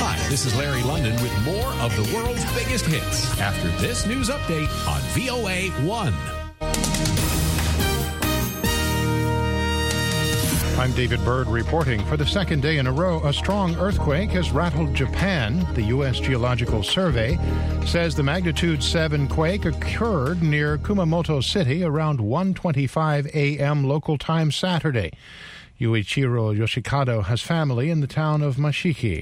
Hi, this is Larry London with more of the world's biggest hits after this news update on VOA 1. I'm David Byrd reporting. For the second day in a row, a strong earthquake has rattled Japan. The U.S. Geological Survey says the magnitude 7 quake occurred near Kumamoto City around 1:25 a.m. local time Saturday. Yuichiro Yoshikado has family in the town of Mashiki.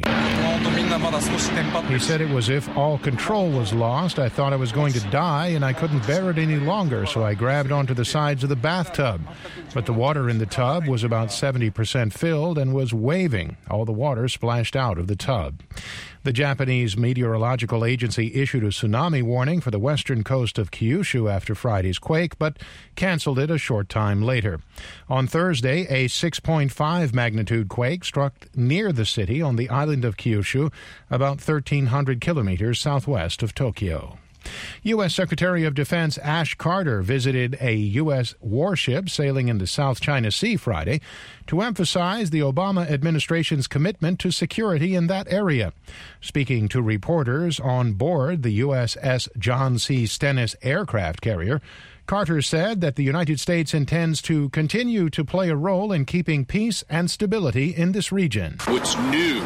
He said it was if all control was lost. I thought I was going to die and I couldn't bear it any longer, so I grabbed onto the sides of the bathtub. But the water in the tub was about 70% filled and was waving. All the water splashed out of the tub. The Japanese Meteorological Agency issued a tsunami warning for the western coast of Kyushu after Friday's quake, but canceled it a short time later. On Thursday, a 6.5 magnitude quake struck near the city on the island of Kyushu, about 1,300 kilometers southwest of Tokyo. U.S. Secretary of Defense Ash Carter visited a U.S. warship sailing in the South China Sea Friday to emphasize the Obama administration's commitment to security in that area. Speaking to reporters on board the USS John C. Stennis aircraft carrier, Carter said that the United States intends to continue to play a role in keeping peace and stability in this region. What's new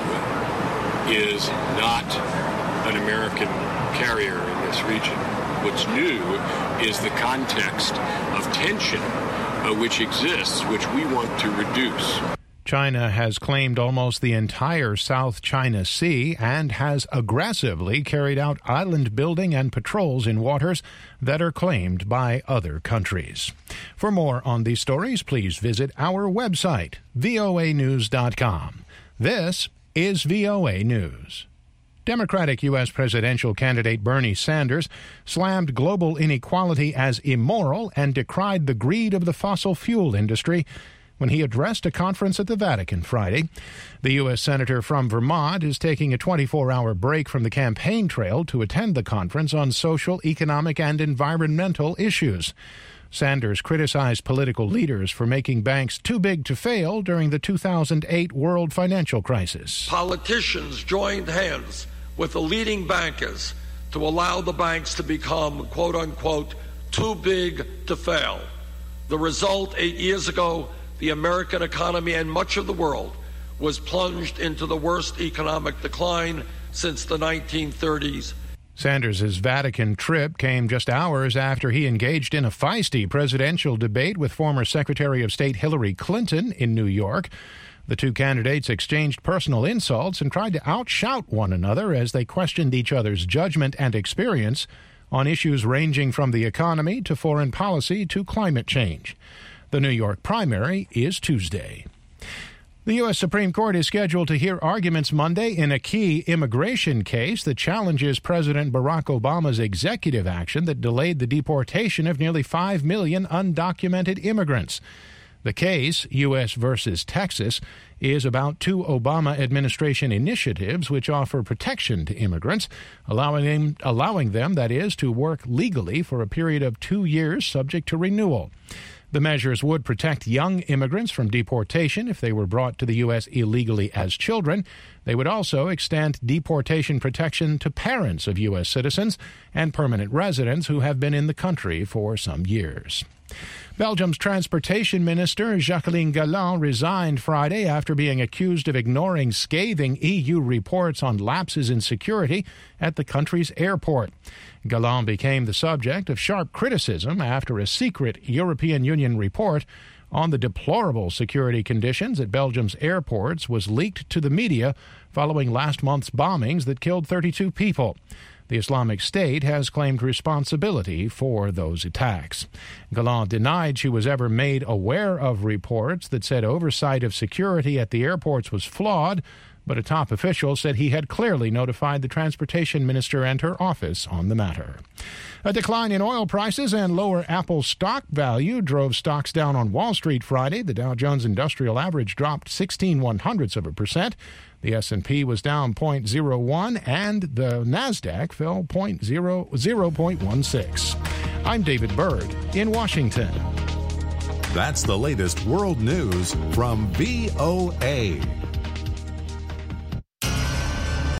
is not an American carrier in this region. What's new is the context of tension which exists, which we want to reduce. China has claimed almost the entire South China Sea and has aggressively carried out island building and patrols in waters that are claimed by other countries. For more on these stories, please visit our website, voanews.com. This is VOA News. Democratic U.S. presidential candidate Bernie Sanders slammed global inequality as immoral and decried the greed of the fossil fuel industry when he addressed a conference at the Vatican Friday. The U.S. Senator from Vermont is taking a 24-hour break from the campaign trail to attend the conference on social, economic, and environmental issues. Sanders criticized political leaders for making banks too big to fail during the 2008 world financial crisis. Politicians joined hands with the leading bankers to allow the banks to become, quote-unquote, too big to fail. The result, 8 years ago, the American economy and much of the world was plunged into the worst economic decline since the 1930s. Sanders' Vatican trip came just hours after he engaged in a feisty presidential debate with former Secretary of State Hillary Clinton in New York. The two candidates exchanged personal insults and tried to outshout one another as they questioned each other's judgment and experience on issues ranging from the economy to foreign policy to climate change. The New York primary is Tuesday. The U.S. Supreme Court is scheduled to hear arguments Monday in a key immigration case that challenges President Barack Obama's executive action that delayed the deportation of nearly 5 million undocumented immigrants. The case, U.S. versus Texas, is about two Obama administration initiatives which offer protection to immigrants, allowing them, that is, to work legally for a period of 2 years subject to renewal. The measures would protect young immigrants from deportation if they were brought to the U.S. illegally as children. They would also extend deportation protection to parents of U.S. citizens and permanent residents who have been in the country for some years. Belgium's transportation minister, Jacqueline Galland, resigned Friday after being accused of ignoring scathing EU reports on lapses in security at the country's airport. Galland became the subject of sharp criticism after a secret European Union report on the deplorable security conditions at Belgium's airports was leaked to the media following last month's bombings that killed 32 people. The Islamic State has claimed responsibility for those attacks. Galland denied she was ever made aware of reports that said oversight of security at the airports was flawed, but a top official said he had clearly notified the transportation minister and her office on the matter. A decline in oil prices and lower Apple stock value drove stocks down on Wall Street Friday. The Dow Jones Industrial Average dropped 0.16%. The S&P was down 0.01, and the Nasdaq fell 0.16. I'm David Byrd in Washington. That's the latest world news from VOA.